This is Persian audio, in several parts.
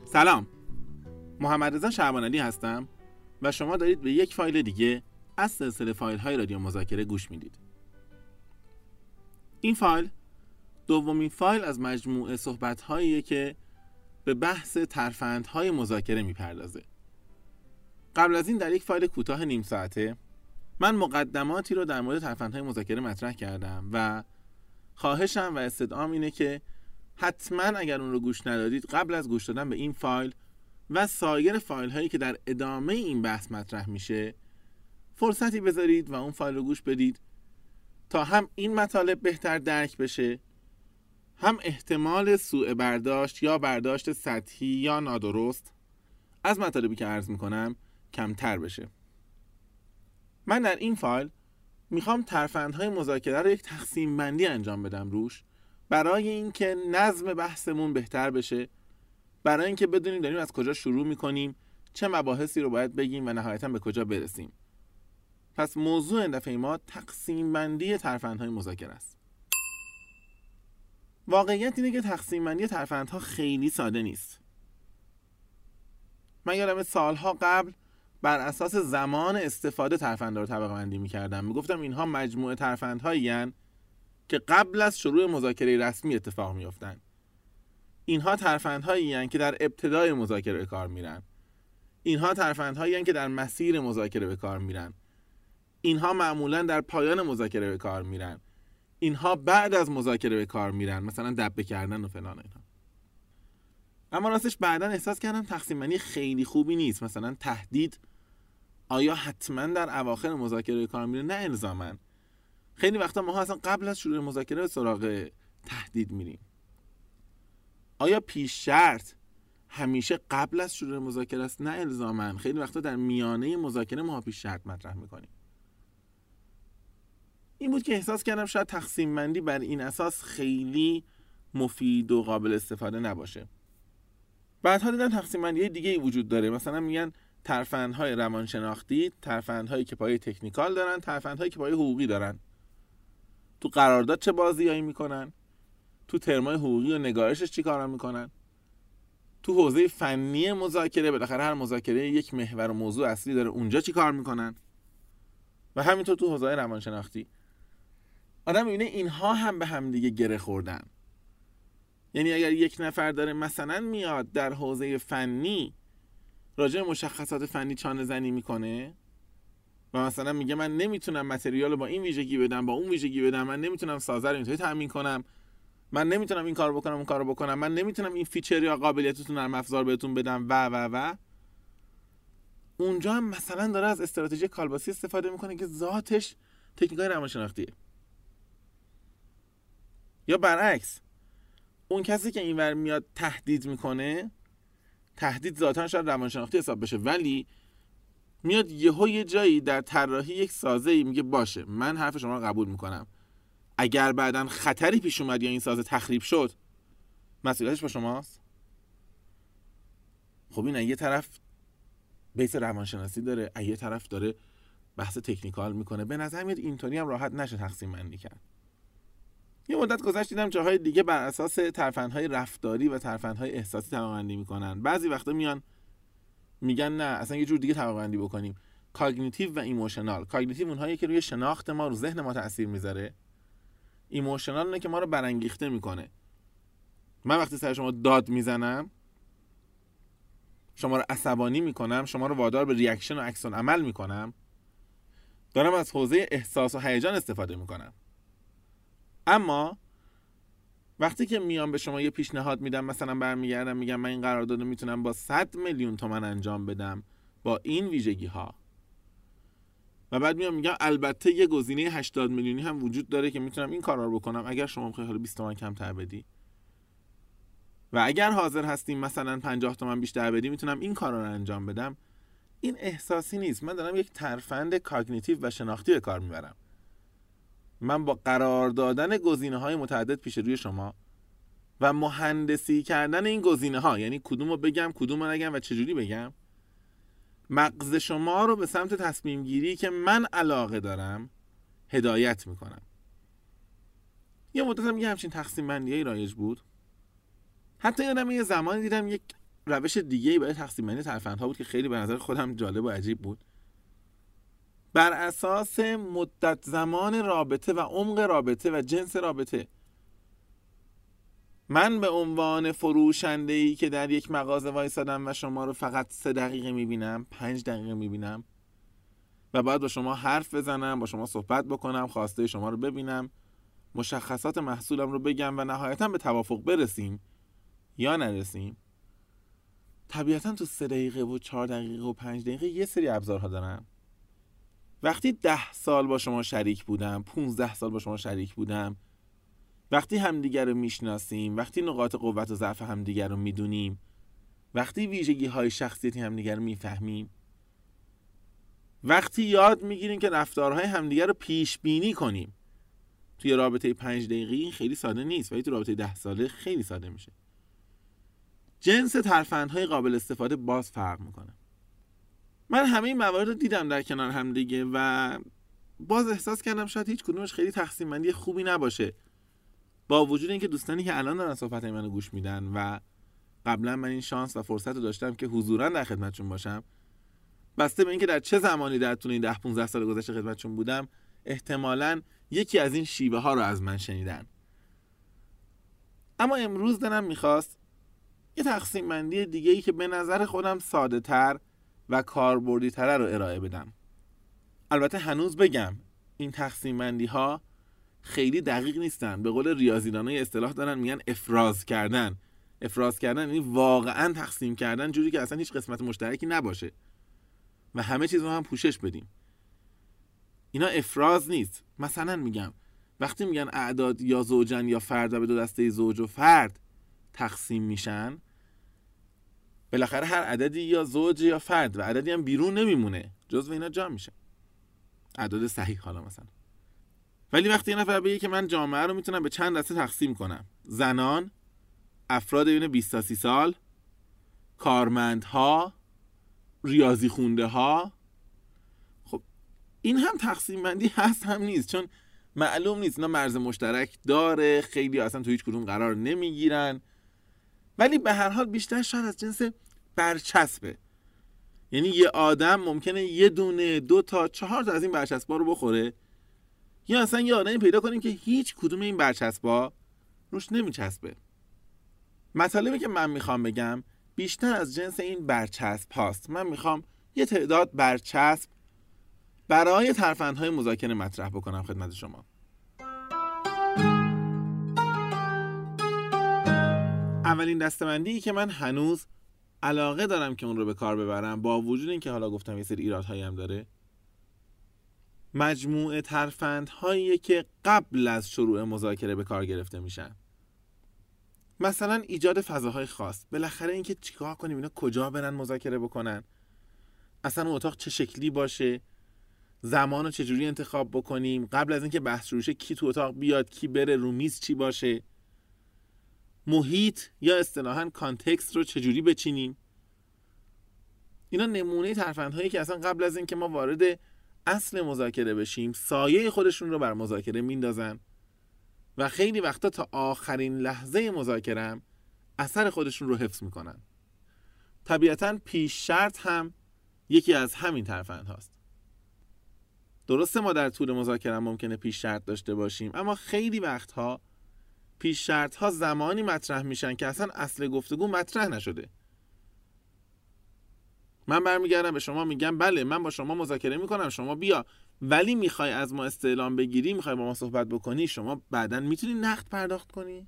سلام، محمد رضا شعبانعلی هستم و شما دارید به یک فایل دیگه از سلسله فایل های رادیو مذاکره گوش میدید. این فایل دومین فایل از مجموعه صحبت هاییه که به بحث ترفندهای مذاکره میپردازه. قبل از این در یک فایل کوتاه نیم ساعته من مقدماتی رو در مورد ترفندهای مذاکره مطرح کردم و خواهشم و استدعام اینه که حتما اگر اون رو گوش ندادید قبل از گوش دادن به این فایل و سایر فایل هایی که در ادامه این بحث مطرح میشه فرصتی بذارید و اون فایل رو گوش بدید تا هم این مطالب بهتر درک بشه، هم احتمال سوء برداشت یا برداشت سطحی یا نادرست از مطالبی که عرض میکنم کمتر بشه. من در این فایل میخوام ترفندهای مذاکره رو یک تقسیم بندی انجام بدم روش، برای اینکه نظم بحثمون بهتر بشه، برای اینکه بدونیم داریم از کجا شروع میکنیم، چه مباحثی رو باید بگیم و نهایتاً به کجا برسیم. پس موضوع این دفعه ما تقسیم بندی ترفندهای مذاکره است. واقعیت اینه که تقسیم بندی ترفندها خیلی ساده نیست. من یادمه سالها قبل بر اساس زمان استفاده ترفندها رو طبقه بندی می‌کردم. میگفتم اینها مجموعه ترفندهایی هستند که قبل از شروع مذاکره رسمی اتفاق می‌افتند. اینها ترفندهایی هستند که در ابتدای مذاکره به کار میرن. اینها ترفندهایی هستند که در مسیر مذاکره به کار میرن. اینها معمولاً در پایان مذاکره به کار میرن. اینها بعد از مذاکره به کار میرن، مثلا دبه کردن و فلان اینا. اما راستش بعداً احساس کردم تقسیم بندی خیلی خوبی نیست. مثلا تهدید آیا حتما در اواخر مذاکره به کار میره؟ نه الزاماً. خیلی وقتا ما اصلا قبل از شروع مذاکره به سراغ تهدید میریم. آیا پیش شرط همیشه قبل از شروع مذاکره است؟ نه الزاماً. خیلی وقتا در میانه مذاکره ما پیش شرط مطرح میکنیم. این بود که احساس کردم شاید تقسیم بندی بر این اساس خیلی مفید و قابل استفاده نباشه. بعدها دیدم تقسیم بندی دیگه ای وجود داره. مثلا میگن ترفندهای روانشناختی، ترفندهایی که پایه تکنیکال دارن، ترفندهایی که پایه حقوقی دارن. تو قرارداد چه بازیایی میکنن؟ تو ترمای حقوقی و نگارشش چی کارا میکنن؟ تو حوزه فنی مذاکره، بالاخره هر مذاکره یک محور و موضوع اصلی داره، اونجا چی کار میکنن؟ و همینطور تو حوزه روانشناختی. آدم میبینه اینها هم به هم دیگه گره خوردن. یعنی اگر یک نفر داره مثلا میاد در حوزه فنی راجع به مشخصات فنی چانه زنی میکنه و مثلا میگه من نمیتونم متریال با این ویژگی بدم، با اون ویژگی بدم، من نمیتونم سازه رو اینطوری تامین کنم، من نمیتونم این کارو بکنم اون کارو بکنم، من نمیتونم این فیچر یا قابلیتتون نرم افزار بهتون بدم و اونجا هم مثلا داره از استراتژی کالباسی استفاده میکنه که ذاتش تکنیکای روانشناختیه. یا برعکس، اون کسی که اینور میاد تهدید میکنه، تهدید ذاتاً شاید روانشناختی حساب بشه، ولی میاد یه جایی در طراحی یک سازه‌ای میگه باشه من حرف شما رو قبول میکنم، اگر بعداً خطری پیش اومد یا این سازه تخریب شد مسئولیتش با شماست. خب این یه طرف بیس روانشناسی داره، یه طرف داره بحث تکنیکال میکنه. به نظر میاد اینطوری هم راحت نشه تقسیم بندی کرد. یه مدت گذشت دیدم جاهای دیگه بر اساس ترفندهای رفتاری و ترفندهای احساسی طبقه بندی میکنن. بعضی وقتا میان میگن نه اصلا یه جور دیگه طبقه بندی بکنیم، کاگنیتیو و ایموشنال. کاگنیتیو اونهایی که روی شناخت ما، رو ذهن ما تاثیر میذاره. ایموشنال اونه که ما رو برانگیخته میکنه. من وقتی سر شما داد میزنم، شما رو عصبانی میکنم، شما رو وادار به ریاکشن و عکس العمل میکنم، دارم از حوزه احساس و هیجان استفاده میکنم. اما وقتی که میام به شما یه پیشنهاد میدم، مثلا برمیگردم میگم من این قرارداد رو میتونم با 100 میلیون تومان انجام بدم با این ویژگی ها، و بعد میام میگم البته یه گزینه 80 میلیونی هم وجود داره که میتونم این کارا رو بکنم اگر شما بخوای حالا 20 تومن کمتر بدی، و اگر حاضر هستیم مثلا 50 تومن بیشتر بدی میتونم این کارا رو انجام بدم. این احساسی نیست. من دارم یک ترفند کاگنیتیو و شناختی به کار میبرم. من با قرار دادن گزینه‌های متعدد پیش روی شما و مهندسی کردن این گزینه‌ها، یعنی کدومو بگم کدومو نگم و چجوری بگم، مغز شما رو به سمت تصمیم گیری که من علاقه دارم هدایت میکنم. یه مدت هم یه همچین تقسیم بندیایی رایج بود. حتی یادم یه زمانی دیدم یک روش دیگه‌ای برای تقسیم بندی ترفندها بود که خیلی به نظر خودم جالب و عجیب بود. بر اساس مدت زمان رابطه و عمق رابطه و جنس رابطه. من به عنوان فروشنده‌ای که در یک مغازه وایسادم و شما رو فقط 3 دقیقه می‌بینم، 5 دقیقه می‌بینم و باید با شما حرف بزنم، با شما صحبت بکنم، خواسته شما رو ببینم، مشخصات محصولم رو بگم و نهایتاً به توافق برسیم یا نرسیم. طبیعتاً تو 3 دقیقه و 4 دقیقه و 5 دقیقه یه سری ابزارها دارن. وقتی 10 سال با شما شریک بودم، 15 سال با شما شریک بودم، وقتی همدیگر رو میشناسیم، وقتی نقاط قوت و ضعف همدیگر رو میدونیم، وقتی ویژگی‌های شخصیتی همدیگر رو میفهمیم، وقتی یاد میگیریم که رفتارهای همدیگر رو پیش بینی کنیم. توی رابطه 5 دقیقه‌ای خیلی ساده نیست، ولی توی رابطه 10 ساله خیلی ساده میشه. جنس ترفندهای قابل استفاده باز فرق میکنه. من همه این موارد رو دیدم در کنار هم دیگه و باز احساس کردم شاید هیچ کدومش خیلی تقسیم بندی خوبی نباشه. با وجود اینکه دوستانی که الان دارن صحبتای منو گوش میدن و قبلا من این شانس و فرصت رو داشتم که حضوراً در خدمتشون باشم، بسته به اینکه در چه زمانی در طول این 10-15 سال گذشته خدمتشون بودم، احتمالاً یکی از این شیوه ها رو از من شنیدن. اما امروز دلم میخواست یه تقسیم بندی دیگه‌ای که به نظر خودم ساده تر و کاربردی تره رو ارائه بدم. البته هنوز بگم این تقسیم بندی ها خیلی دقیق نیستن. به قول ریاضیدانای اصطلاح دارن میگن افراز کردن. افراز کردن یعنی واقعا تقسیم کردن جوری که اصلا هیچ قسمت مشترکی نباشه و همه چیز رو هم پوشش بدیم. اینا افراز نیست. مثلا میگم وقتی میگن اعداد یا زوجن یا فرد و به 2 دسته زوج و فرد تقسیم میشن، بالاخره هر عددی یا زوج یا فرد و عددی هم بیرون نمیمونه، جزو اینا جا میشه. اعداد صحیح حالا مثلا. ولی وقتی یه نفر بگه که من جامعه رو میتونم به چند دسته تقسیم کنم، زنان، افراد بین 20 تا 30 سال، کارمندها، ریاضی خونده ها، خب این هم تقسیم بندی هست هم نیست، چون معلوم نیست اینا مرز مشترک داره، خیلی اصلا تو هیچ کدوم قرار نمیگیرن، ولی به هر حال بیشتر شاید از جنس برچسبه. یعنی یه آدم ممکنه 1 دونه 2 تا 4 تا از این برچسبا رو بخوره، یا اصلا یه آدمی پیدا کنیم که هیچ کدوم این برچسبا روش نمیچسبه. مطالبی که من میخوام بگم بیشتر از جنس این برچسب هاست. من میخوام یه تعداد برچسب برای ترفندهای مذاکره مطرح بکنم خدمت شما. اولین دسته‌بندی که من هنوز علاقه دارم که اون رو به کار ببرم، با وجود اینکه حالا گفتم یه سری ایرادهایی هم داره، مجموعه ترفندهایی که قبل از شروع مذاکره به کار گرفته میشن. مثلا ایجاد فضاهای خاص. بالاخره اینکه چیکار کنیم، اینا کجا برن مذاکره بکنن، اصلا اون اتاق چه شکلی باشه، زمان رو چجوری انتخاب بکنیم، قبل از اینکه بحث شروع شه کی تو اتاق بیاد، کی بره، رو میز چی باشه، محیط یا اصطلاحاً کانتکست رو چجوری بچینیم. اینا نمونه ترفندهایی که اصلا قبل از اینکه ما وارد اصل مذاکره بشیم سایه خودشون رو بر مذاکره میندازن و خیلی وقتا تا آخرین لحظه مذاکره اثر خودشون رو حفظ میکنن. طبیعتاً پیش شرط هم یکی از همین ترفند هاست. درسته ما در طول مذاکره ممکنه پیش شرط داشته باشیم، اما خیلی وقتها پیش شرط ها زمانی مطرح میشن که اصلا اصل گفتگو مطرح نشده. من برمیگردم به شما میگم بله من با شما مذاکره میکنم، شما بیا، ولی میخوای از ما استعلام بگیری، میخوای با ما صحبت بکنی، شما بعداً میتونی نقد پرداخت کنی.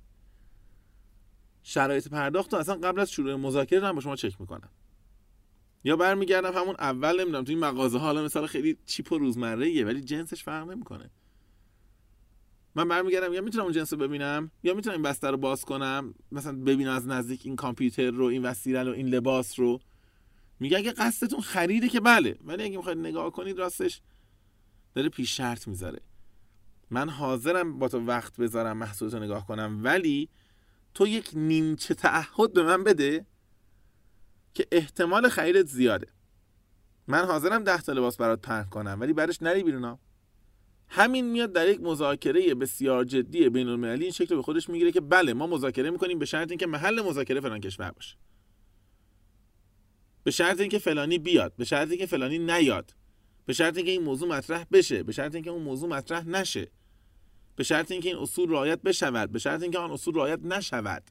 شرایط پرداخت رو اصلا قبل از شروع مذاکره هم با شما چک میکنم. یا برمیگردم همون اول، نمیدونم تو این مغازه ها حالا مثلا خیلی چیپ و روزمره‌ایه ولی جنسش فرق نمیکنه. من برمیگردم یا میتونم اون جنس رو ببینم، یا میتونم این بستر رو باز کنم، مثلا ببینم از نزدیک این کامپیوتر رو، این وسیله رو، این لباس رو. میگه اگه قصدتون خریده که بله، ولی اگه میخواید نگاه کنید راستش داره پیش شرط میذاره. من حاضرم با تو وقت بذارم محصولتو نگاه کنم، ولی تو یک نیمچه تعهد به من بده که احتمال خریدت زیاده. من حاضرم 10 تا لباس برات پهن کنم ولی بعدش نری بیرونا. همین میاد در یک مذاکره بسیار جدی بین المللی این شکل به خودش میگیره که بله ما مذاکره میکنیم به شرط اینکه محل مذاکره فلان کشور باشه. به شرط اینکه فلانی بیاد، به شرط اینکه فلانی نیاد، به شرط اینکه این موضوع مطرح بشه، به شرط اینکه اون موضوع مطرح نشه، به شرط اینکه این اصول رعایت بشود، به شرط اینکه آن اصول رعایت نشود.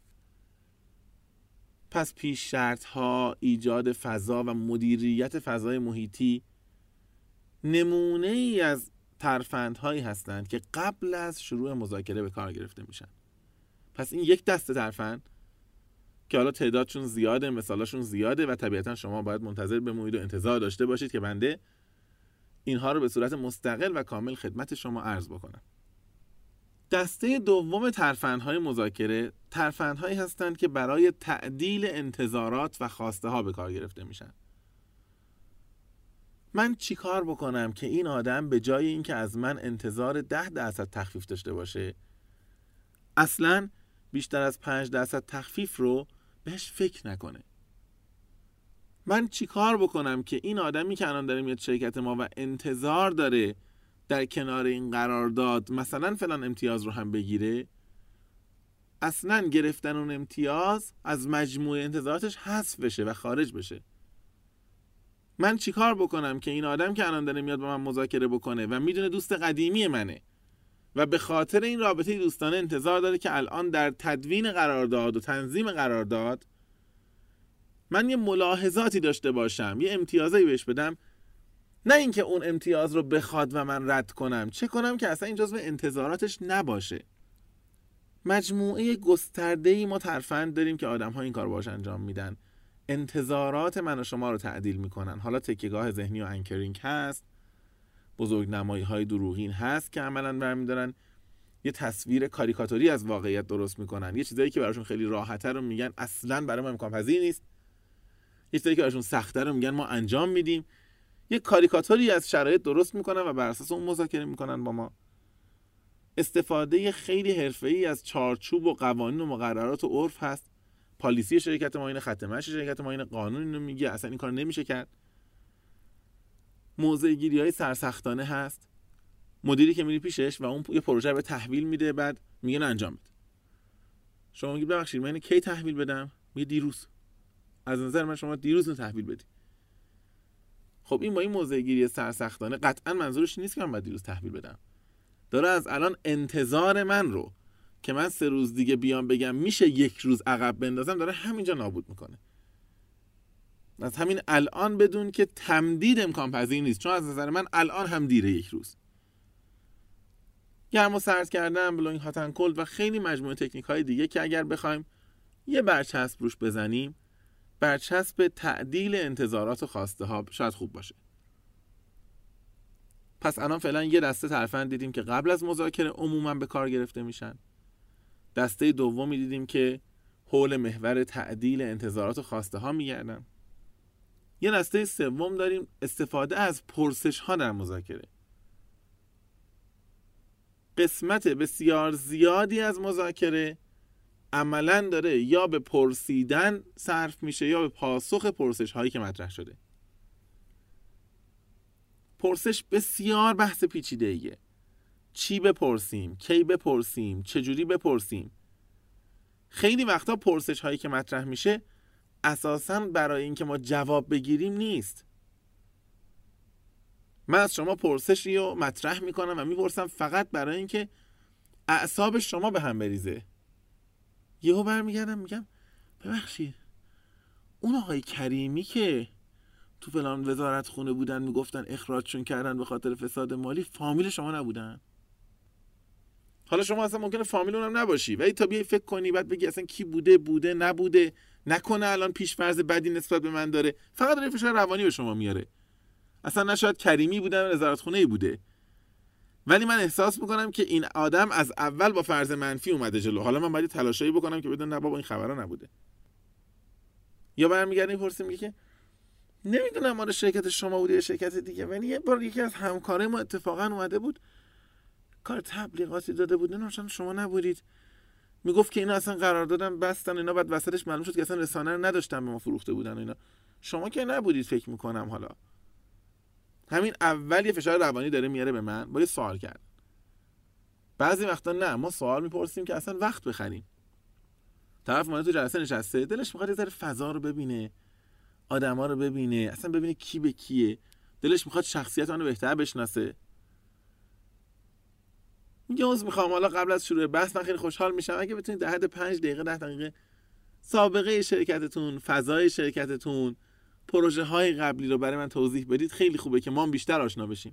پس پیش شرط ها، ایجاد فضا و مدیریت فضای محیطی نمونه ای از ترفندهایی هستند که قبل از شروع مذاکره به کار گرفته میشن. پس این یک دسته ترفند که حالا تعدادشون زیاده، مثالاشون زیاده و طبیعتا شما باید منتظر بمونید و انتظار داشته باشید که بنده اینها رو به صورت مستقل و کامل خدمت شما عرض بکنم. دسته دوم ترفندهای مذاکره ترفندهایی هستند که برای تعدیل انتظارات و خواسته ها به کار گرفته میشن. من چی کار بکنم که این آدم به جای اینکه از من انتظار 10% تخفیف داشته باشه، اصلاً بیشتر از 5% تخفیف رو بهش فکر نکنه؟ من چی کار بکنم که این آدمی که الان داره میاد شرکت ما و انتظار داره در کنار این قرارداد مثلا فلان امتیاز رو هم بگیره، اصلاً گرفتن اون امتیاز از مجموع انتظاراتش حذف بشه و خارج بشه؟ من چی کار بکنم که این آدم که الان داره میاد با من مذاکره بکنه و میدونه دوست قدیمی منه و به خاطر این رابطه دوستانه انتظار داره که الان در تدوین قرارداد و تنظیم قرارداد من یه ملاحظاتی داشته باشم، یه امتیازایی بهش بدم، نه اینکه اون امتیاز رو بخواد و من رد کنم، چه کنم که اصلا این جزو انتظاراتش نباشه. مجموعه گسترده‌ای ما ترفند داریم که آدم‌ها این کار باهاش انجام میدن، انتظارات من و شما رو تعدیل میکنن. حالا تکیه‌گاه ذهنی و انکرینگ هست، بزرگنمایی‌های دروغین هست که عملاً برمی‌دارن یه تصویر کاریکاتوری از واقعیت درست میکنن، یه چیزایی که براشون خیلی راحته رو میگن اصلاً برای ما امکان پذیر نیست، یه چیزایی که براشون سخته رو میگن ما انجام میدیم، یه کاریکاتوری از شرایط درست میکنن و بر اساس اون مذاکره میکنن با ما. استفاده خیلی حرفه‌ای از چارچوب و قوانین و مقررات و عرف هست. پالیسی شرکت ما اینه، خط مشی شرکت ما اینه، قانون اینو میگه، اصلا این کار نمیشه کرد. موضع گیری‌های سرسختانه هست. مدیری که میری پیشش و اون یه پروژه به تحویل میده، بعد میگه انجام بده. شما میگید ببخشید من کی تحویل بدم؟ میگه دیروز. از نظر من شما دیروز تحویل بدی. خب این با این موضع گیری سرسختانه قطعا منظورش نیست که من باید دیروز تحویل بدم. داره از الان انتظار من رو که من 3 روز دیگه بیام بگم میشه 1 روز عقب بندازم، داره همینجا نابود میکنه. از همین الان بدون که تمدید امکان پذیر نیست، چون از نظر من الان هم دیره 1 روز. گرم و سرد کردن، بلوینگ هات اند کولد و خیلی مجموعه تکنیک های دیگه که اگر بخوایم یه برچسب روش بزنیم، برچسب تعدیل انتظارات و خواسته ها شاید خوب باشه. پس الان فعلا یه دسته ترفند دیدیم که قبل از مذاکره عموما به کار گرفته میشن. دسته دومی دیدیم که حول محور تعدیل انتظارات و خواسته ها میگردن. یه دسته سوم داریم استفاده از پرسش ها در مذاکره. قسمت بسیار زیادی از مذاکره عملاً داره یا به پرسیدن صرف میشه یا به پاسخ پرسش هایی که مطرح شده. پرسش بسیار بحث پیچیده ایه. چی بپرسیم، کی بپرسیم، چجوری بپرسیم. خیلی وقتا پرسش هایی که مطرح میشه اساساً برای اینکه ما جواب بگیریم نیست. من از شما پرسشی رو مطرح میکنم و میپرسم فقط برای اینکه اعصاب شما به هم بریزه. یهو برمیگردم میگم ببخشید اون آقای کریمی که تو فلان وزارت خونه بودن میگفتن اخراجشون کردن به خاطر فساد مالی، فامیل شما نبودن؟ حالا شما اصلا ممکنه فامیل اونم نباشی، ولی تا بیای فکر کنی بعد بگی اصلا کی بوده نبوده، نکنه الان پیش‌فرض بدی نسبت به من داره، فقط داره فشار روانی به شما میاره. اصلا نشاید کریمی بودن وزارت خونه‌ای بوده، ولی من احساس میکنم که این آدم از اول با فرض منفی اومده جلو، حالا من باید تلاشایی بکنم که بدون نه بابا این خبرا نبوده. یا برمیگردیم میپرسیم میگه که نمیدونم مال شرکت شما بوده یا شرکت دیگه، ولی یه بار یکی از همکارای ما اتفاقا اومده بود کار تبلیغاتی داده بود، نمیدونم شما نبودید، میگفت که اینا اصلا قرار دادن بستن اینا، بعد وسطش معلوم شد که اصلا رسانه رو نداشتن به ما فروخته بودن اینا، شما که نبودید فکر میکنم. حالا همین اول یه فشار روانی داره میاره به من با یه سوال کرد. بعضی وقتا نه، ما سوال میپرسیم که اصلا وقت بخریم. طرف اومده تو جلسه نشسته، دلش میخواد یه ذره فضا رو ببینه، آدما رو ببینه، اصلا ببینه کی به کیه، دلش میخواد شخصیت اونو بهتر بشناسه. میگه عذر میخوام، حالا قبل از شروع بحث من خیلی خوشحال میشم اگه بتونید در حد 5 دقیقه 10 دقیقه سابقه شرکتتون، فضای شرکتتون، پروژه های قبلی رو برای من توضیح بدید. خیلی خوبه که ما بیشتر آشنا بشیم.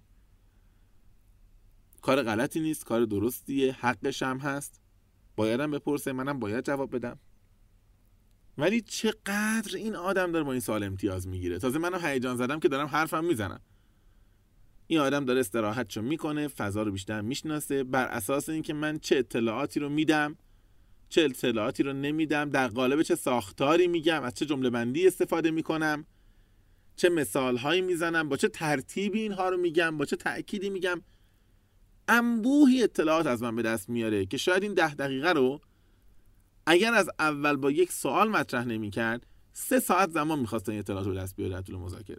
کار غلطی نیست، کار درستیه، حقش هم هست، بایدم بپرسه، منم باید جواب بدم. ولی چقدر این آدم داره با این سوال امتیاز میگیره. تازه منم هیجان زدم که دارم حرفم میزنم. این آدم داره استراحتشو میکنه، فضا رو بیشتر میشناسه، بر اساس اینکه من چه اطلاعاتی رو میدم، چه اطلاعاتی رو نمیدم، در قالب چه ساختاری میگم، از چه جمله بندی استفاده میکنم، چه مثالهایی میزنم، با چه ترتیبی اینها رو میگم، با چه تأکیدی میگم. انبوهی اطلاعات از من به دست میاره که شاید این 10 دقیقه رو اگر از اول با یک سوال مطرح نمی‌کرد 3 ساعت زمان می‌خواست این اطلاعات رو به دست بیاره در طول مذاکره.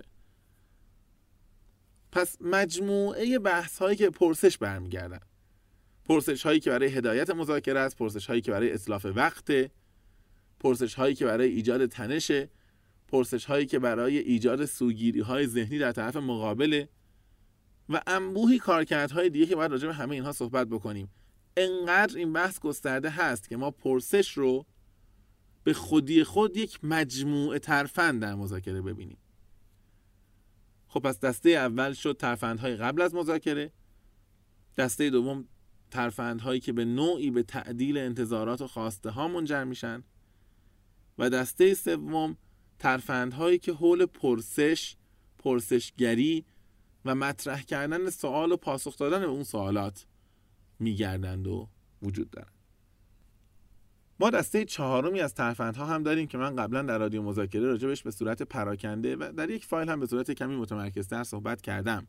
پس مجموعه بحث‌هایی که پرسش برمیگردن، پرسش‌هایی که برای هدایت مذاکره است، پرسش‌هایی که برای اتلاف وقت، پرسش‌هایی که برای ایجاد تنش، پرسش‌هایی که برای ایجاد سوگیری‌های ذهنی در طرف مقابل و انبوهی کارکردهای دیگه که باید راجع به همه اینها صحبت بکنیم. انقدر این بحث گسترده هست که ما پرسش رو به خودی خود یک مجموعه ترفند در مذاکره ببینیم. خب پس دسته اول شد ترفندهای قبل از مذاکره، دسته دوم ترفندهایی که به نوعی به تعدیل انتظارات و خواسته ها منجر میشن و دسته سوم ترفندهایی که حول پرسش، پرسشگری و مطرح کردن سوال و پاسخ دادن به اون سوالات میگردند و وجود دارن. ما دسته چهارمی از ترفندها هم داریم که من قبلا در رادیو مذاکره راجبش به صورت پراکنده و در یک فایل هم به صورت کمی متمرکزتر صحبت کردم.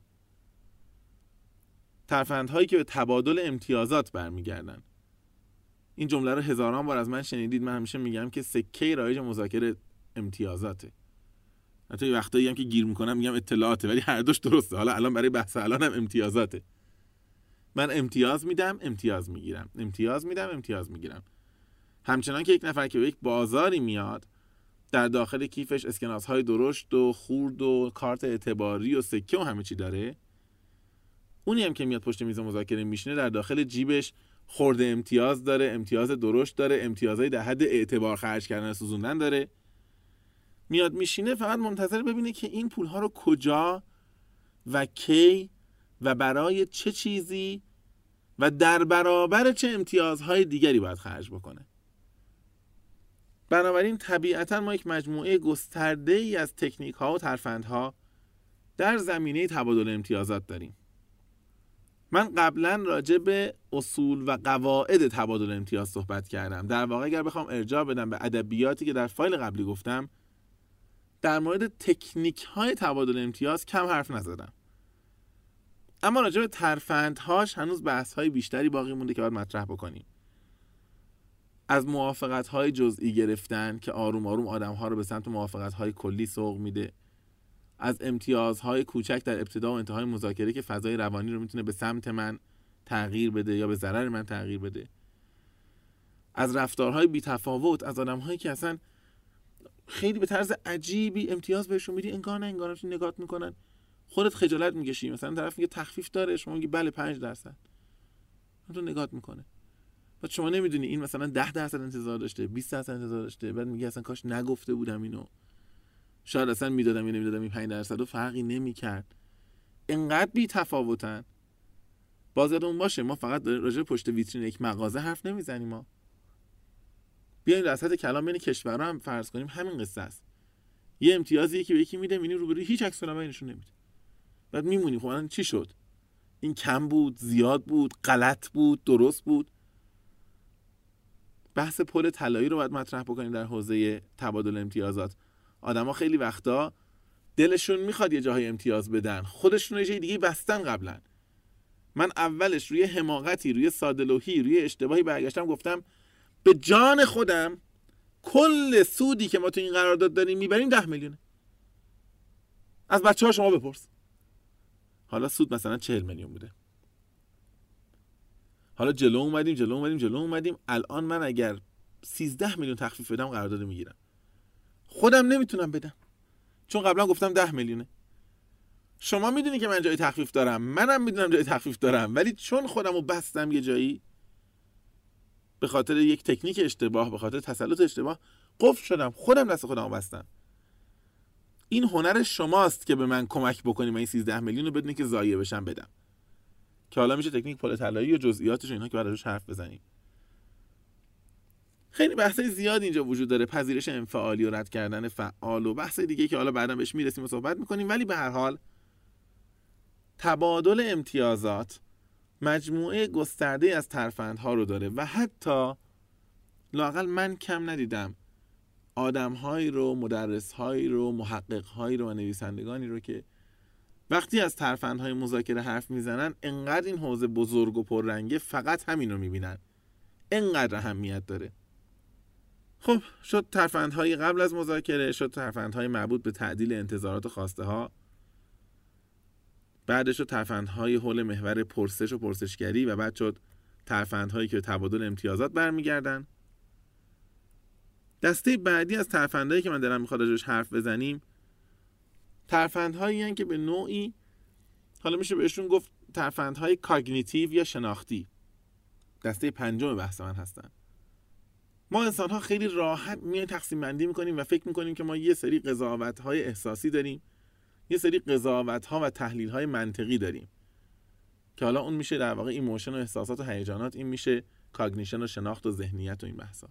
ترفندهایی که به تبادل امتیازات برمیگردن. این جمله رو هزاران بار از من شنیدید. من همیشه میگم که سکه رایج مذاکره امتیازاته. حتی وقتایی هم که گیر میکنم میگم اطلاعاته، ولی هر دوش درسته. حالا الان برای بحث الان هم امتیازاته. من امتیاز میدم، امتیاز میگیرم، امتیاز میدم، امتیاز میگیرم. همچنان که یک نفر که به یک بازاری میاد در داخل کیفش اسکناس‌های درشت و خورد و کارت اعتباری و سکه و همه چی داره، اونی هم که میاد پشت میز مذاکره میشینه در داخل جیبش خورده امتیاز داره، امتیاز درشت داره، امتیازهای در حد اعتبار خرج کردن و سوزوندن داره. میاد میشینه فقط منتظر ببینه که این پولها رو کجا و کی و برای چه چیزی و در برابر چه امتیازهای دیگری باید خرج بکنه. بنابراین طبیعتاً ما یک مجموعه گسترده‌ای از تکنیک‌ها و ترفندها در زمینه تبادل امتیازات داریم. من قبلا راجع به اصول و قواعد تبادل امتیاز صحبت کردم. در واقع اگر بخوام ارجاع بدم به ادبیاتی که در فایل قبلی گفتم، در مورد تکنیک‌های تبادل امتیاز کم حرف نزدم. اما راجع به ترفندهاش هنوز بحث‌های بیشتری باقی مونده که باید مطرح بکنیم. از موافقت‌های جزئی گرفتن که آروم آروم آدم‌ها رو به سمت موافقت‌های کلی سوق میده، از امتیازهای کوچک در ابتدا و انتهای مذاکره که فضای روانی رو میتونه به سمت من تغییر بده یا به ضرر من تغییر بده، از رفتارهای بی‌تفاوت، از آدم‌هایی که اصلا خیلی به طرز عجیبی امتیاز بهشون میدی انگار نه انگار نگات میکنن، خودت خجالت میکشی. مثلا طرف میگه تخفیف داره، شما میگی بله 5%، تو نگات میکنه. بعد شما نمیدونی این مثلا 10% انتظار داشته، 20% انتظار داشته، بعد میگه اصلا کاش نگفته بودم اینو، شاید اصلا میدادم یا نمیدادم این 5% رو فرقی نمیکرد. انقدر بی تفاوتن. باز یادمون باشه ما فقط راجع پشت ویترین یک مغازه حرف نمیزنیم. ما بیایم وسط کلام بین کشورها هم فرض کنیم همین قصه است. یه امتیازی که به یکی میده، میبینی روبروی هیچ عکس العملی نشون نمیده. بعد میمونیم خب الان چی شد؟ این کم بود، زیاد بود، غلط بود، درست بود؟ بحث پل طلایی رو باید مطرح بکنیم در حوزه تبادل امتیازات. آدما خیلی وقتا دلشون میخواد یه جاهای امتیاز بدن، خودشون یه جای دیگه بستن قبلا. من اولش روی حماقتی، روی ساده‌لوحی، روی اشتباهی برگشتم گفتم به جان خودم کل سودی که ما تو این قرارداد داریم میبریم 10 میلیونه. از بچه‌ها شما بپرس. حالا سود مثلا 40 میلیون بوده. حالا جلو اومدیم. الان من اگر 13 میلیون تخفیف بدم قرارداد میگیرم. خودم نمیتونم بدم. چون قبلا گفتم 10 میلیونه. شما میدونی که من جای تخفیف دارم، منم میدونم جای تخفیف دارم، ولی چون خودمو بستم یه جایی به خاطر یک تکنیک اشتباه، به خاطر تسلط اشتباه قفل شدم، خودم دست خودمو بستم. این هنر شماست که به من کمک بکنی من این 13 میلیون رو بدونی که ضایع بشم بدم، که حالا میشه تکنیک پل طلایی و جزئیاتش و اینها که بعدش حرف بزنیم. خیلی بحثای زیاد اینجا وجود داره، پذیرش انفعالی و رد کردن فعال و بحث دیگه که حالا بعدا بهش میرسیم و صحبت میکنیم. ولی به هر حال تبادل امتیازات مجموعه گسترده از ترفندها رو داره و حتی لااقل من کم ندیدم آدم‌هایی رو، مدرس‌هایی رو، محقق‌هایی رو و نویسندگانی رو که وقتی از ترفندهای مذاکره حرف میزنن انقدر این حوزه بزرگ و پررنگه فقط همین رو میبینن، انقدر اهمیت داره. خب شد ترفندهای قبل از مذاکره، شد ترفندهای مربوط به تعدیل انتظارات و خواسته ها، بعدش شد ترفندهای حول محور پرسش و پرسشگری و بعد شد ترفندهایی که به تبادل امتیازات برمیگردن. دسته بعدی از ترفندهایی که من دارم میخواد راجعش حرف بزنیم ترفندهایی هستند که به نوعی حالا میشه بهشون گفت ترفندهای کاگنیتیو یا شناختی، دسته پنجم بحث من هستن. ما انسان ها خیلی راحت میایم تقسیم بندی میکنیم و فکر میکنیم که ما یه سری قضاوت های احساسی داریم، یه سری قضاوت ها و تحلیل های منطقی داریم که حالا اون میشه در واقع ایموشن و احساسات و هیجانات، این میشه کاگنیشن و شناخت و ذهنیت و این بحثا.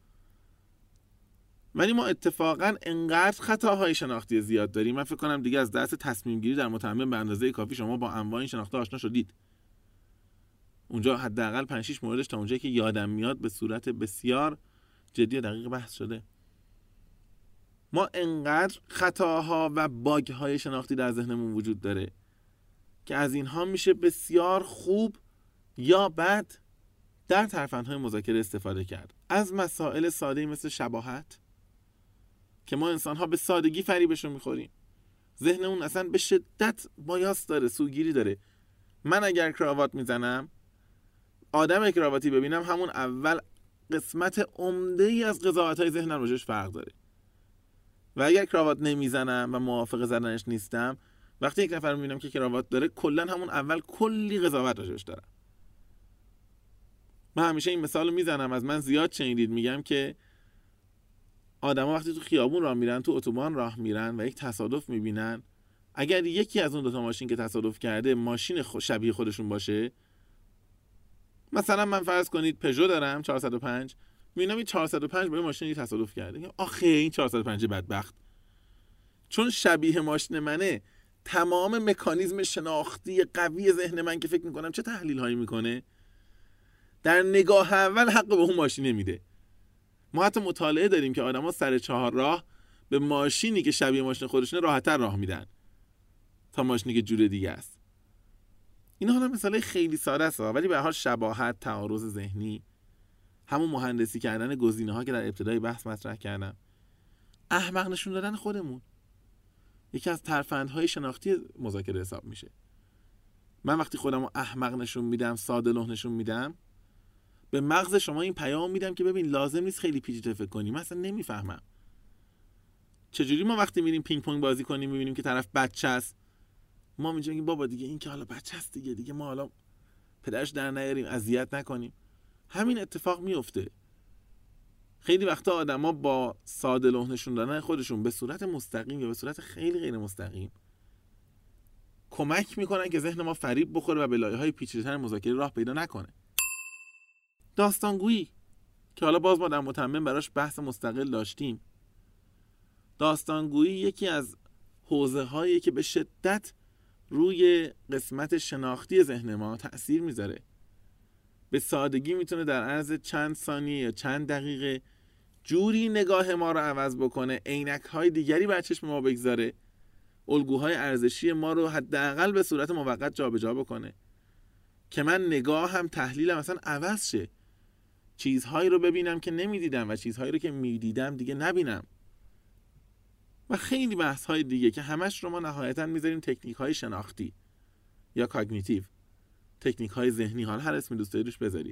ولی ما اتفاقا انقدر خطاهای شناختی زیاد داریم، من فکر کنم دیگه از درس تصمیم گیری در متمم به اندازه کافی شما با انواع این شناخته آشنا شدید. اونجا حداقل 5-6 موردش تا اونجایی که یادم میاد به صورت بسیار جدی و دقیق بحث شده. ما انقدر خطاها و باگ‌های شناختی در ذهنمون وجود داره که از اینها میشه بسیار خوب یا بد در ترفندهای مذاکره استفاده کرد. از مسائل ساده‌ای مثل شباهت که ما انسان‌ها به سادگی فریبشون میخوریم، ذهنمون اصلا به شدت بایاس داره، سوگیری داره. من اگر کراوات میزنم، آدم کراواتی ببینم، همون اول قسمت عمده‌ای از قضاوت‌های ذهنم راجعش فرق داره. و اگر کراوات نمیزنم و موافق زدنش نیستم، وقتی یک نفر میبینم که کراوات داره، کلا همون اول کلی قضاوت راجعش دارم. من همیشه این مثالو میزنم، از من زیاد شنیدید، میگم که آدما وقتی تو خیابون راه میرن، تو اتوبان راه میرن و یک تصادف میبینن، اگر یکی از اون دو تا ماشین که تصادف کرده ماشین شبیه خودشون باشه، مثلا من فرض کنید پژو دارم 405، میبینم این 405 با این ماشین تصادف کرده، آخه این 405 بدبخت چون شبیه ماشین منه، تمام مکانیزم شناختی قوی ذهن من که فکر میکنم چه تحلیل هایی میکنه، در نگاه اول حق به اون ماشین میده. ما حتی مطالعه داریم که آدما سر چهارراه به ماشینی که شبیه ماشین خودشونه راحت‌تر راه میدن تا ماشینی که جور دیگه است. اینا حالا مثالای خیلی ساده است، ولی به هر حال شباهت، تعارض ذهنی، همون مهندسی کردن گزینه‌ها که در ابتدای بحث مطرح کردم، احمق نشون دادن خودمون، یکی از ترفندهای شناختی مذاکره حساب میشه. من وقتی خودمو احمق نشون میدم، ساده لوح نشون میدم، به مغز شما این پیام میدم که ببین لازم نیست خیلی پیچیده فکر کنی، من اصلا نمیفهمم. چجوری ما وقتی میریم پینگ پونگ بازی کنیم میبینیم که طرف بچه است، ما میگیم بابا دیگه این که حالا بچه است دیگه ما حالا پدرش در نیاریم، اذیت نکنیم. همین اتفاق میفته. خیلی وقتا آدما با ساده لوح نشون دادن خودشون به صورت مستقیم یا به صورت خیلی غیر مستقیم کمک میکنن که ذهن ما فریب بخوره و به لایه‌های پیچیده‌تر مذاکره راه پیدا نکنه. داستانگویی که حالا باز ما در متمم براش بحث مستقل داشتیم، داستانگویی یکی از حوزه‌هایی که به شدت روی قسمت شناختی ذهن ما تأثیر میذاره. به سادگی میتونه در عرض چند ثانیه یا چند دقیقه جوری نگاه ما رو عوض بکنه، عینک‌های دیگری بر چشم ما بگذاره، الگوهای ارزشی ما رو حداقل به صورت موقت جابجا بکنه که من نگاهم، تحلیلم اصلا عوض شه، چیزهایی رو ببینم که نمیدیدم و چیزهایی رو که میدیدم دیگه نبینم و خیلی بحث‌های دیگه که همش رو ما نهایتاً میذاریم تکنیک‌های شناختی یا کاگنیتیو، تکنیک‌های ذهنی، حال هر اسمی دوست دارید روش بذارید.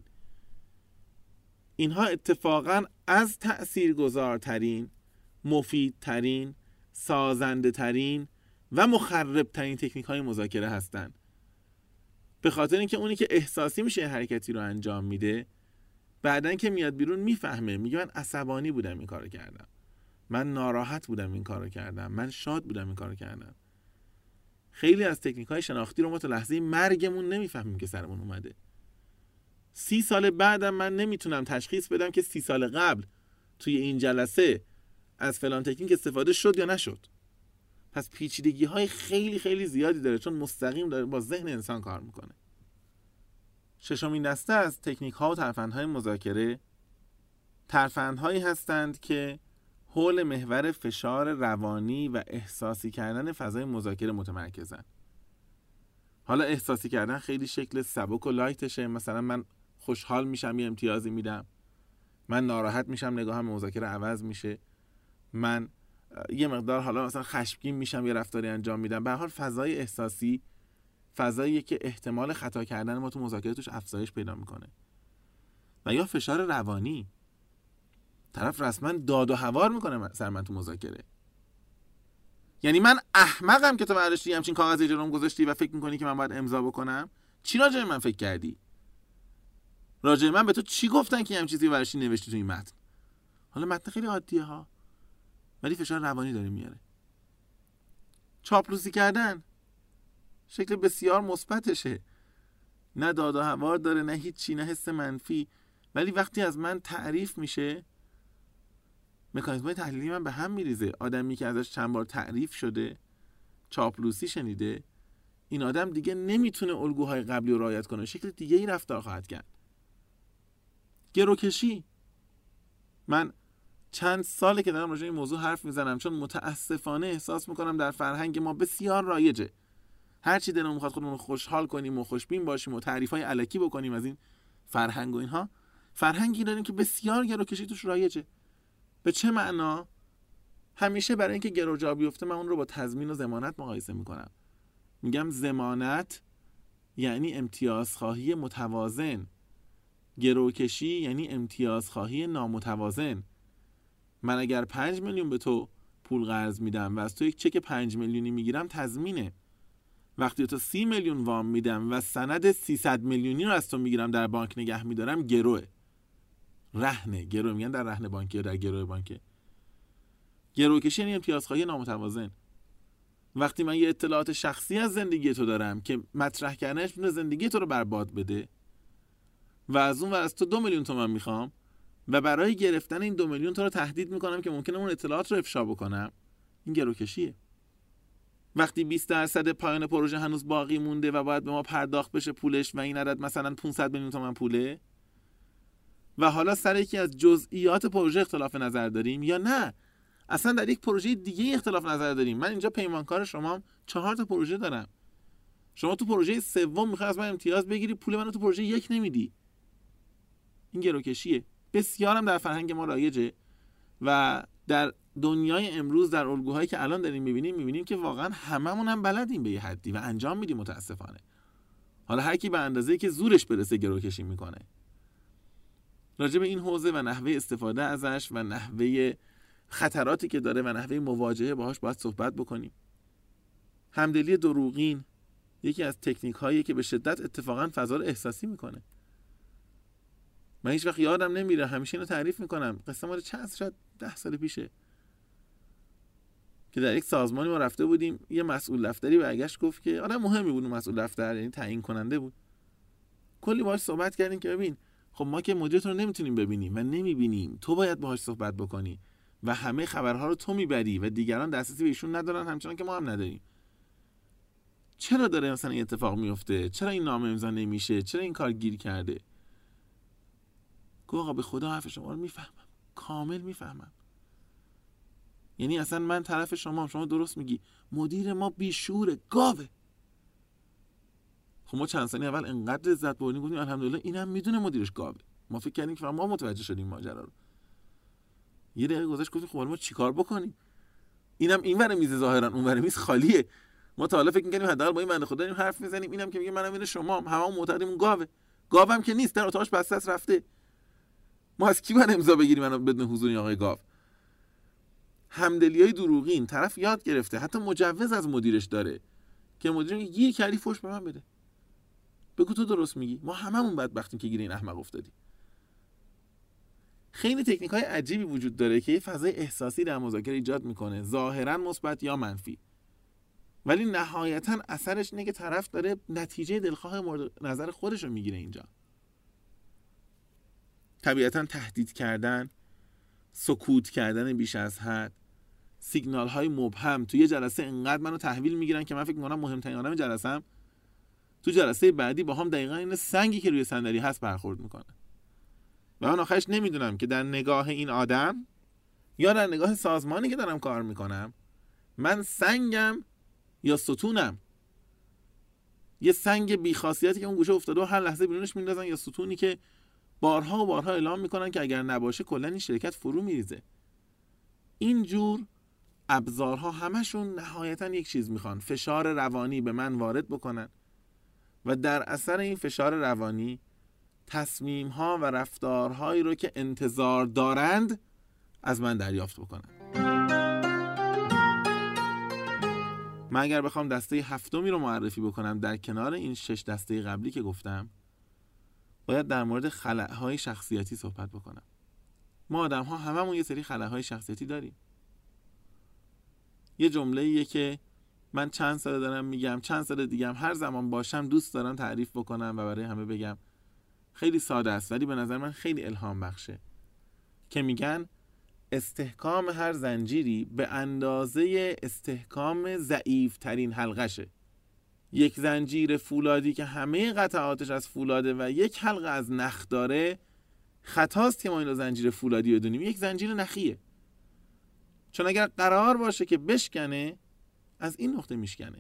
اینها اتفاقاً از تأثیرگذارترین، مفیدترین، سازنده ترین و مخرب ترین تکنیک های مذاکره هستن. به خاطر اینکه اونی که احساسی میشه حرکتی رو انجام میده، بعدن که میاد بیرون میفهمه، میگه من عصبانی بودم این کارو کردم، من ناراحت بودم این کارو کردم، من شاد بودم این کارو کردم. خیلی از تکنیک‌های شناختی رو ما تا لحظه مرگمون نمیفهمیم که سرمون اومده. 30 سال بعدم من نمیتونم تشخیص بدم که 30 سال قبل توی این جلسه از فلان تکنیک استفاده شد یا نشد. پس پیچیدگی‌های خیلی خیلی زیادی داره، چون مستقیم داره با ذهن انسان کار میکنه. ششمین دسته از تکنیک‌ها و ترفندهای مذاکره ترفندهایی هستند که حول محور فشار روانی و احساسی کردن فضای مذاکره متمرکزن. حالا احساسی کردن خیلی شکل سبک و لایتشه، مثلا من خوشحال میشم یه امتیازی میدم، من ناراحت میشم نگاهم مذاکره عوض میشه، من یه مقدار حالا مثلا خشمگین میشم یه رفتاری انجام میدم. به هر حال فضای احساسی فضاییه که احتمال خطا کردن ما تو مذاکره توش افزایش پیدا میکنه. و یا فشار روانی، طرف رسما داد و هوار میکنه سر من تو مذاکره. یعنی من احمقم که تو برداشتی همچین کاغذی جلوم گذاشتی و فکر میکنی که من باید امضا بکنم؟ چی راجع به من فکر کردی؟ راجع به من به تو چی گفتن که همین چیزی برداشتی نوشتی تو این متن؟ حالا متن خیلی عادیه ها، ولی فشار روانی داره میاره. چاپلوسی کردن شکل بسیار مثبتشه، نه داد و هوار داره، نه هیچی، نه حس منفی، ولی وقتی از من تعریف میشه مکانیزم‌های تحلیلی من به هم میریزه. آدمی که ازش چند بار تعریف شده، چاپلوسی شنیده، این آدم دیگه نمیتونه الگوهای قبلی رو رعایت کنه، شکل دیگه ای رفتار خواهد کرد. گروکشی، من چند ساله که دارم راجع به این موضوع حرف میزنم، چون متاسفانه احساس میکنم در فرهنگ ما بسیار رایجه. هر چی دلمون میخواد خودمون رو خوشحال کنیم و خوشبین باشیم و تعریفای الکی بکنیم از این فرهنگ و اینها. فرهنگی داریم که بسیار گروکشی توش رایجه. به چه معنا؟ همیشه برای اینکه گرو جا بیفته من اون رو با تضمین و ضمانت مقایسه میکنم. میگم ضمانت یعنی امتیازخواهی متوازن، گروکشی یعنی امتیازخواهی نامتوازن. من اگر 5 میلیون به تو پول قرض میدم و از تو یک چک 5 میلیونی میگیرم، تضمینه. وقتی تو 30 میلیون وام میدم و سند 300 میلیونی رو از تو میگیرم در بانک نگه میدارم، گروه. رهنه، گروه میگن در رهن بانکی یا در گروه بانکی. گروکشی یعنی امتیازخواهی نامتوازن. وقتی من یه اطلاعات شخصی از زندگی تو دارم که مطرح کردنش میتونه زندگی تو رو برباد بده و از اون ور از تو 2 میلیون تومان میخوام و برای گرفتن این 2 میلیون تو رو تهدید میکنم که ممکنه اون اطلاعات رو افشا بکنم، این گروکشیه. وقتی 20% پایان پروژه هنوز باقی مونده و باید به ما پرداخت بشه پولش و این عدد مثلا 500 میلیون تومان پوله و حالا سر یکی از جزئیات پروژه اختلاف نظر داریم، یا نه اصلا در یک پروژه دیگه اختلاف نظر داریم، من اینجا پیمانکار شما 4 تا پروژه دارم، شما تو پروژه سوم میخوای از من امتیاز بگیری، پول منو تو پروژه 1 نمیدی، این گروکشیه. بسیارم در فرهنگ ما رایجه و در دنیای امروز در الگوهایی که الان داریم میبینیم که واقعا هممون هم بلدیم به یه حدی و انجام میدیم متاسفانه. حالا هر کی به اندازه‌ای که زورش برسه گروکشی میکنه. راجع به این حوزه و نحوه استفاده ازش و نحوه خطراتی که داره و نحوه مواجهه باهاش باید صحبت بکنیم. همدلی دروغین یکی از تکنیک هایی که به شدت اتفاقا فضا رو احساسی میکنه. من هیچ وقت یادم نمیره، همیشه اینو تعریف میکنم، قصه مال چند شاید 10 سال پیشه که در یک سازمانی ما رفته بودیم، یه مسئول دفتری برگشت گفت که آدم مهمی بود، مسئول دفتر یعنی تعیین کننده بود، کلی باهاش صحبت کردیم که ببین خب ما که مدیرت رو نمیتونیم ببینیم و نمیبینیم، تو باید باهاش صحبت بکنی و همه خبرها رو تو میبری و دیگران دسترسی به ایشون ندارن، همچنان که ما هم نداریم. چرا داره مثلا این اتفاق میفته؟ چرا این نامه امضا نمیشه؟ چرا این کار گیر کرده؟ گفت آقا به خدا حرف شما رو میفهمم، کامل میفهمم. یعنی اصلا من طرف شما درست میگی، مدیر ما بیشوره، گاوه. خب ما چند ثانیه اول انقدر لذت بردیم گفتیم الحمدلله اینم میدونه مدیرش گاوه. ما فکر کردیم که ما متوجه شدیم ماجرا رو. یه دقیقه گذشت گفتیم خب ما چیکار بکنیم؟ اینم اینور میز ظاهرا اونور میز خالیه. ما تا حالا فکر می‌کردیم حداقل با این بنده خدا داریم حرف میزنیم، اینم که میگه منم این شما هممون معتقدیم اون گاوه. گاوم که نیست، در اتاقش بسته است رفته. ما از کی باید امضا بگیریم منو بدون حضور آقای گاو؟ همدلیای دروغین. طرف یاد گرفته، حتی مجوز از مدیرش داره که مدیر میگه گیر کردی فوش به من بده، بگو تو درست میگی، ما هممون بدبختیم که گیر این احمق افتادی. خیلی تکنیک‌های عجیبی وجود داره که یه فضای احساسی در مذاکره ایجاد میکنه، ظاهراً مثبت یا منفی، ولی نهایتاً اثرش اینه که طرف داره نتیجه دلخواه مورد نظر خودش رو میگیره. اینجا طبیعتاً تهدید کردن، سکوت کردن بیش از حد، سیگنال های مبهم. توی جلسه انقدر منو تحویل میگیرن که من فکر میکنم مهمترین آدم جلسه‌ام تو جلسه بعدی با هم دقیقاً این سنگی که روی صندلی هست برخورد میکنه و من آخرش نمیدونم که در نگاه این آدم یا در نگاه سازمانی که دارم کار میکنم من سنگم یا ستونم. یه سنگ بی‌خاصیتی که اون گوشه افتاده و هر لحظه بیرونش میندازن، یا ستونی که بارها و بارها اعلام میکنن که اگر نباشه کلا این شرکت فرو میریزه. اینجور ابزارها همشون نهایتاً یک چیز میخوان، فشار روانی به من وارد بکنن و در اثر این فشار روانی تصمیم‌ها و رفتارهایی رو که انتظار دارند از من دریافت بکنن. من اگر بخوام دسته هفتمی رو معرفی بکنم در کنار این 6 دسته قبلی که گفتم، باید در مورد خلأهای شخصیتی صحبت بکنم. ما آدم‌ها هممون یه سری خلأهای شخصیتی داریم. یه جمله‌ایه که من چند سال دارم میگم، چند سال دیگه هم هر زمان باشم دوست دارم تعریف بکنم و برای همه بگم. خیلی ساده است ولی به نظر من خیلی الهام بخشه، که میگن استحکام هر زنجیری به اندازه استحکام ضعیف ترین حلقشه. یک زنجیر فولادی که همه قطعاتش از فولاده و یک حلقه از نخ داره، خطاست که ما این رو زنجیر فولادی بدونیم. یک زنجیر نخیه، چون اگر قرار باشه که بشکنه از این نقطه میشکنه.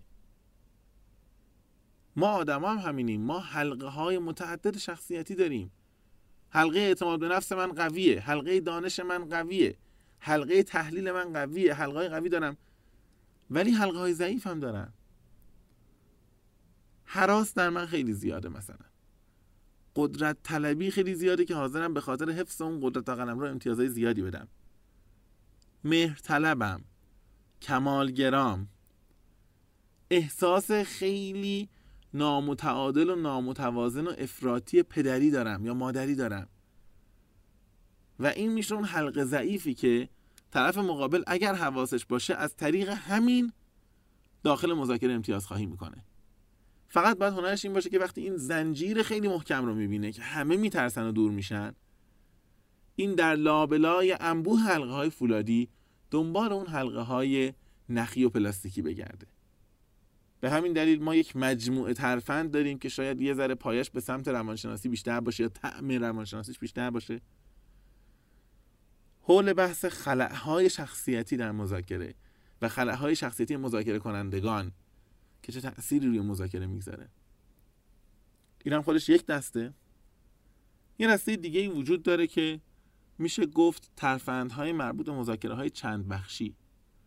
ما آدم هم همینیم، ما حلقه های متعدد شخصیتی داریم. حلقه اعتماد به نفس من قویه، حلقه دانش من قویه، حلقه تحلیل من قویه، حلقه های قوی دارم، ولی حلقه های ضعیف هم دارم. هراس در من خیلی زیاده، مثلا قدرت طلبی خیلی زیاده که حاضرم به خاطر حفظ اون قدرت قلمرو امتیازهای زیادی بدم. مهر طلبم، کمالگرام، احساس خیلی نامتعادل و نامتوازن و افراطی پدری دارم یا مادری دارم و این میشه اون حلقه ضعیفی که طرف مقابل اگر حواسش باشه از طریق همین داخل مذاکره امتیاز خواهی میکنه. فقط باید هنرش این باشه که وقتی این زنجیر خیلی محکم رو میبینه که همه میترسن و دور میشن، این در لابلای انبوه حلقه های فولادی دنبال اون حلقه های نخی و پلاستیکی بگرده. به همین دلیل ما یک مجموعه ترفند داریم که شاید یه ذره پایش به سمت روانشناسی بیشتر باشه یا طعم روانشناسیش بیشتر باشه. حول بحث خلأهای شخصیتی در مذاکره و خلأهای شخصیتی مذاکره کنندگان که چه تأثیری روی مذاکره میگذاره. این هم خودش یک دسته. یه دسته دیگه این وجود داره که میشه گفت ترفندهای مربوط به مذاکره‌های چند بخشی.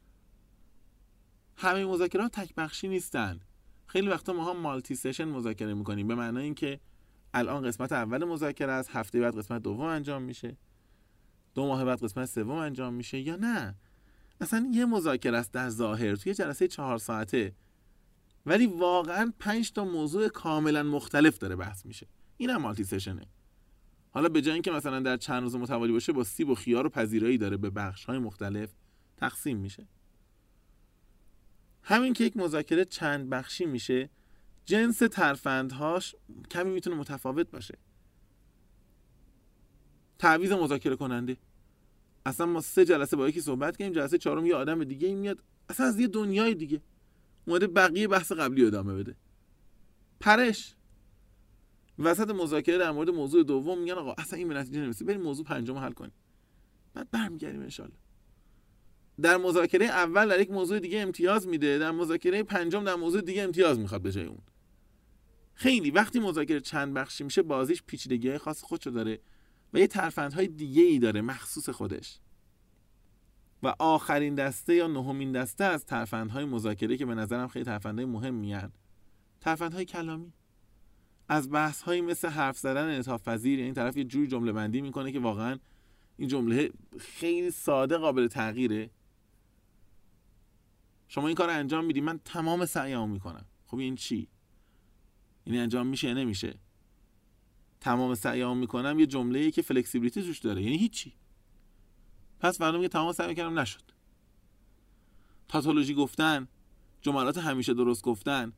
همه مذاکرات تک بخشی نیستن. خیلی وقتا ما هم مالتی سشن مذاکره میکنیم، به معنای اینکه الان قسمت اول مذاکره است، هفته بعد قسمت دوم انجام میشه، 2 ماه بعد قسمت سوم انجام میشه، یا نه اصلا یه مذاکره است در ظاهر توی جلسه 4 ساعته ولی واقعا 5 تا موضوع کاملا مختلف داره بحث میشه. این هم مالتی سشنه. حالا به جای اینکه مثلا در چند روز متوالی باشه، با سیب و خیار و پذیرایی داره به بخش‌های مختلف تقسیم میشه. همین که یک مذاکره چند بخشی میشه، جنس ترفندهاش کمی میتونه متفاوت باشه. تعویض مذاکره کننده، اصلا ما 3 جلسه با یکی صحبت کردیم، جلسه 4م یه آدم دیگه میاد اصلا از یه دنیای دیگه اومده بقیه بحث قبلی ادامه بده. پرش وسط مذاکره در مورد موضوع دوم میگن آقا اصلا این به نتیجه نمیرسه، بریم موضوع پنجم حل کنیم، بعد برمیگردیم ان شاءالله. در مذاکره اول در یک موضوع دیگه امتیاز میده، در مذاکره پنجم در موضوع دیگه امتیاز میخواد به جای اون. خیلی وقتی مذاکره چند بخشی میشه بازیش پیچیدگی‌های خاص خودشو داره و یه ترفندهای دیگه‌ای داره مخصوص خودش. و آخرین دسته یا 9مین دسته از ترفندهای مذاکره که به نظرم خیلی ترفندهای مهمی هستند، ترفندهای کلامی. از بحث‌هایی مثل حرف زدن انعطاف پذیر، یعنی طرف یه جوری جمله بندی میکنه که واقعا این جمله خیلی ساده قابل تغییره، شما این کار انجام میدی، من تمام سعیمو میکنم. خب این چی؟ این انجام میشه یا نمیشه؟ تمام سعیمو میکنم یه جمله‌ای که فلکسیبیلیتی توش داره، یعنی هیچی. پس فردا میگه تمام سعی کردم نشد. تاتولوژی گفتن، جملات همیشه درست گفتن.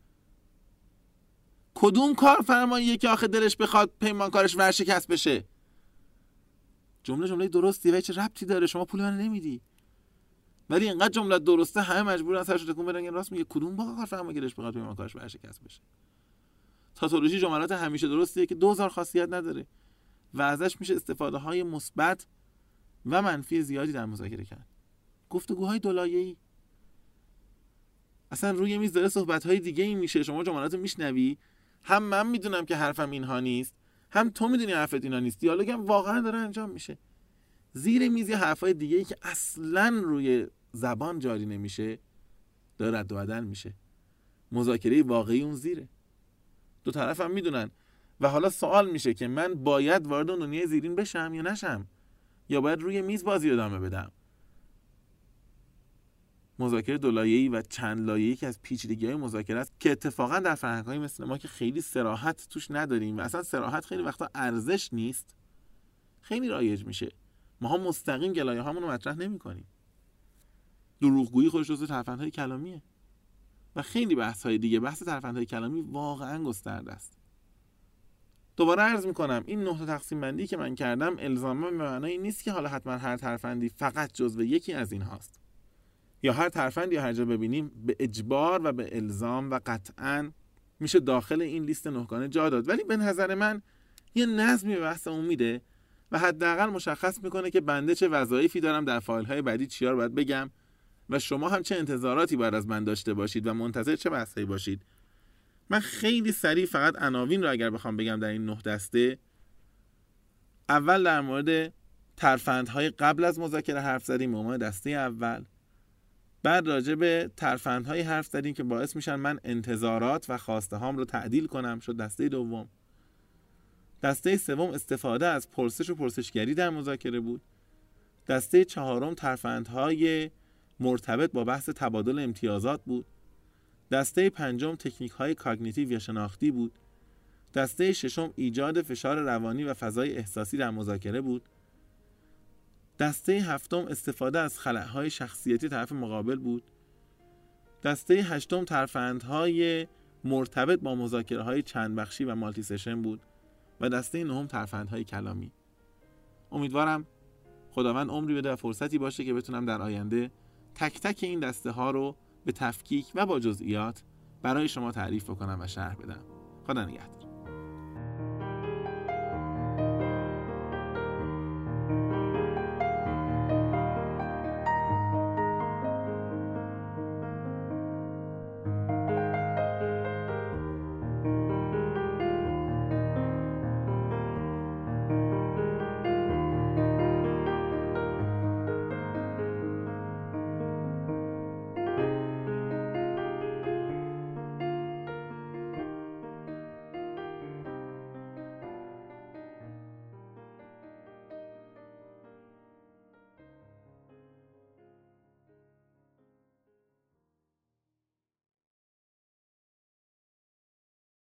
کدوم کارفرماییه که آخه دلش بخواد پیمانکارش ورشکست بشه؟ جمله درستی و چه ربطی داره؟ شما پول من نمیدی. ولی اینقدر جمله درسته همه مجبورن سرشو تکون بدن. راست میگه. کدوم با کارفرمایی که دلش بخواد پیمانکارش ورشکست بشه؟ تاتولوژی جملات همیشه درستیه که 2000 خاصیت نداره و ازش میشه استفاده های مثبت و منفی زیادی در مذاکره کرد. گفتگوهای دولایه‌ای. اصلا روی میز داره صحبت‌های دیگه ای میشه، شما جملاتو میشنوی، هم من میدونم که حرفم اینها نیست، هم تو میدونی حرفت اینا نیست، دیالوگم واقعا داره انجام میشه. زیر میز یه حرفای دیگه ای که اصلا روی زبان جاری نمیشه داره رد و بدل میشه. مذاکره واقعی اون زیره. دو طرف هم میدونن و حالا سوال میشه که من باید وارد اون دنیای زیرین بشم یا نشم، یا باید روی میز بازی ادامه بدم. مذاکره دو لایه‌ای و چند لایه‌ای که از پیچیدگی‌های مذاکره است که اتفاقا در فرهنگ‌های مثل ما که خیلی صراحت توش نداریم و اصلا صراحت خیلی وقتا ارزش نیست، خیلی رایج میشه. ماها مستقیم گلایه‌هامون رو مطرح نمی‌کنیم. دروغگویی خودش جزو ترفندهای کلامیه و خیلی بحث‌های دیگه. بحث ترفندهای کلامی واقعا گسترده است. دوباره عرض می‌کنم این 9 تا تقسیم بندی که من کردم الزاما به معنای این نیست که حالا حتما هر ترفندی فقط جزو یکی از این هاست، یا هر ترفندی هر جا ببینیم به اجبار و به الزام و قطعاً میشه داخل این لیست 9 گانه جا داد. ولی به نظر من یه نظمی به بحثمون میده و حداقل مشخص میکنه که بنده چه وظایفی دارم در فایل‌های بعدی، چیا رو باید بگم و شما هم چه انتظاراتی باید از من داشته باشید و منتظر چه بحثایی باشید. من خیلی سریع فقط عناوین رو اگر بخوام بگم در این 9 دسته، اول در مورد ترفندهای قبل از مذاکره حرف زدیم، عنوان دسته اول. بعد راجع به ترفندهای حرف زدیم که باعث میشن من انتظارات و خواسته هام رو تعدیل کنم، شد دسته دوم. دسته سوم استفاده از پرسش و پرسشگری در مذاکره بود. دسته چهارم ترفندهای مرتبط با بحث تبادل امتیازات بود. دسته پنجم تکنیک های کاگنیتیو یا شناختی بود. دسته ششم ایجاد فشار روانی و فضای احساسی در مذاکره بود. دسته هفتم استفاده از خلأهای شخصیتی طرف مقابل بود. دسته هشتم ترفندهای مرتبط با مذاکره های چند بخشی و مالتی سشن بود و دسته نهم ترفندهای کلامی. امیدوارم خداوند عمری بده و فرصتی باشه که بتونم در آینده تک تک این دسته ها رو به تفکیک و با جزئیات برای شما تعریف بکنم و شرح بدم. خدا نگهدار.